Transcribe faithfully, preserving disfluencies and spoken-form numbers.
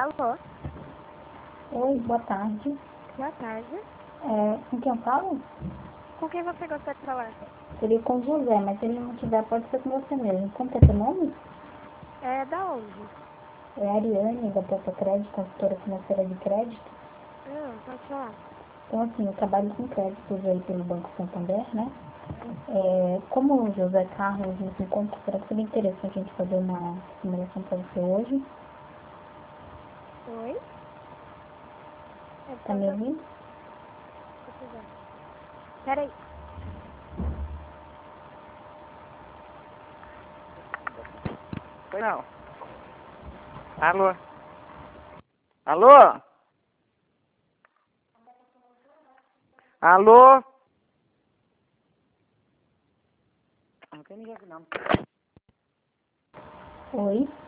Alô? Oi, boa tarde. Boa tarde. É, com quem eu falo? Com quem você gostaria de falar? Seria com o José, mas se ele não tiver, pode ser com você mesmo. Como que é seu nome? É da onde? É a Ariane, da Pepa Crédito, consultora financeira de crédito. Ah, pode falar. Então, assim, eu trabalho com créditos aí pelo Banco Santander, né? É, como o José Carlos nos encontra, será que seria interessante a gente fazer uma simulação para você hoje? Oi? É, Tá me pode... ouvindo? Deixa eu ver. Peraí. Foi não. Alô? Alô? Alô? Não tem ninguém aqui não. Oi?